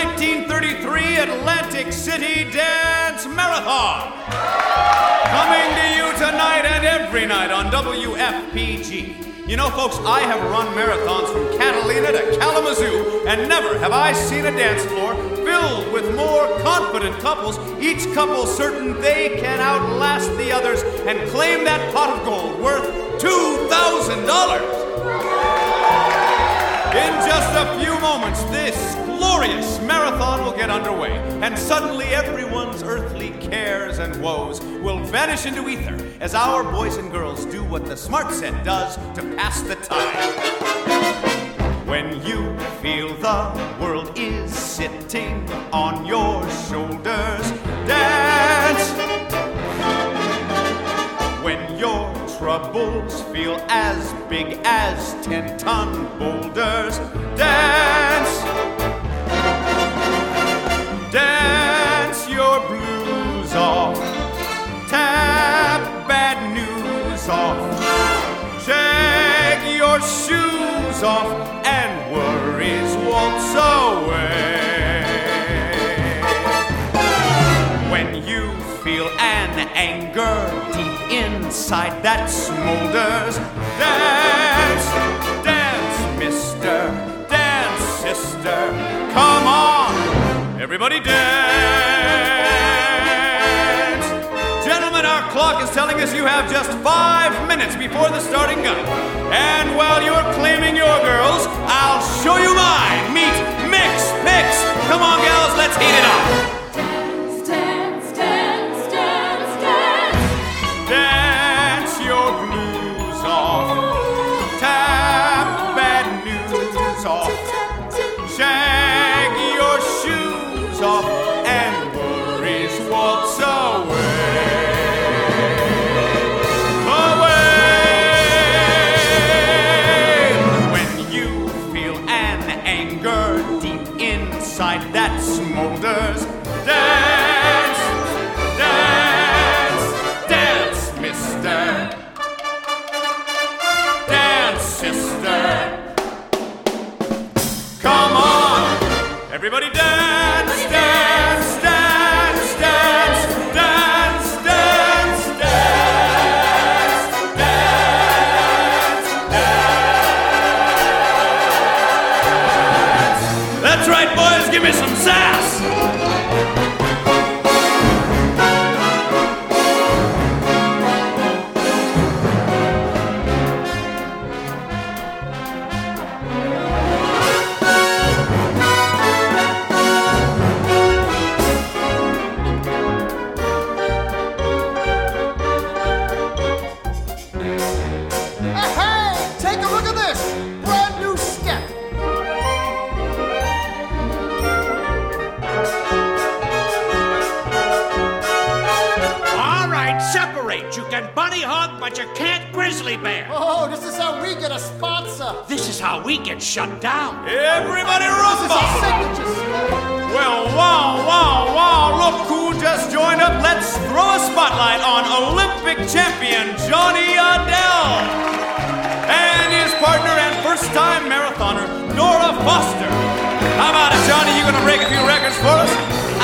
1933 Atlantic City Dance Marathon. Coming to you tonight and every night on WFPG. You know, folks, I have run marathons from Catalina to Kalamazoo, and never have I seen a dance floor filled with more confident couples, each couple certain they can outlast the others and claim that pot of gold worth $2,000. In just a few moments, this glorious marathon will get underway, and suddenly everyone's earthly cares and woes will vanish into ether as our boys and girls do what the Smart Set does to pass the time. When you feel the world is sitting on your shoulders, dance. When your troubles feel as big as 10-ton boulders, dance. Dance your blues off, tap bad news off, shake your shoes off, and worries waltz away. When you feel an anger deep inside that smolders, dance, dance, mister, dance, sister, come on, everybody dance. Gentlemen, our clock is telling us you have just 5 minutes before the starting gun. And while you're claiming your girls, I'll show you mine. Meet Mix Picks. Come on, gals, let's heat it up. Dance, dance, dance, dance. Dance your blues off. Tap bad news off. Shag your shoes off, and worries waltz away. Away! When you feel an anger deep inside that smolders, dance, dance, dance, mister. Dance, sister. Come on, everybody dance, dance, dance, dance, dance, dance, dance, dance, dance. That's right, boys, give me some sass. Take a look at this! Brand new step! All right, separate. You can bunny hug, but you can't grizzly bear. Oh, this is how we get a sponsor! This is how we get shut down. Everybody This is rumble! a signature step! Well, wow, wow, wow, look who just joined up. Let's throw a spotlight on Olympic champion Johnny Adele and his partner and first-time marathoner Nora Foster. How about it, Johnny? You gonna break a few records for us?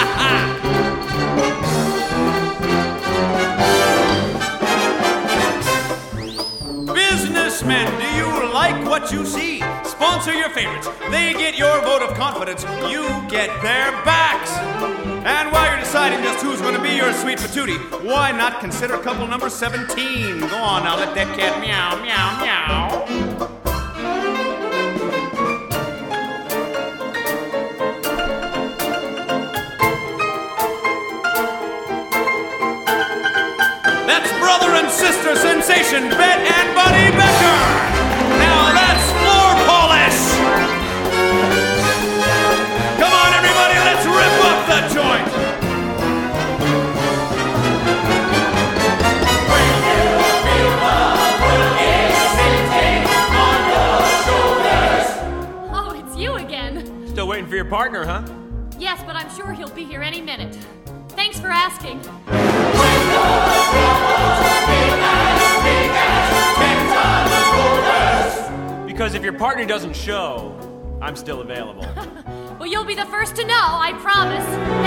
Businessmen, do you like what you see? Sponsor your favorites. They get your vote of confidence. You get their backs. And while you're deciding just who's going to be your sweet patootie, why not consider couple number 17? Go on now, let that cat meow, meow, meow. That's brother and sister sensation, Bet and Buddy Becker. Now that's floor polish. Come on, everybody, let's rip up the joint. When you feel the world is sitting on your shoulders. Oh, it's you again. Still waiting for your partner, huh? Yes, but I'm sure he'll be here any minute. Thanks for asking. Because if your partner doesn't show, I'm still available. Well, you'll be the first to know, I promise.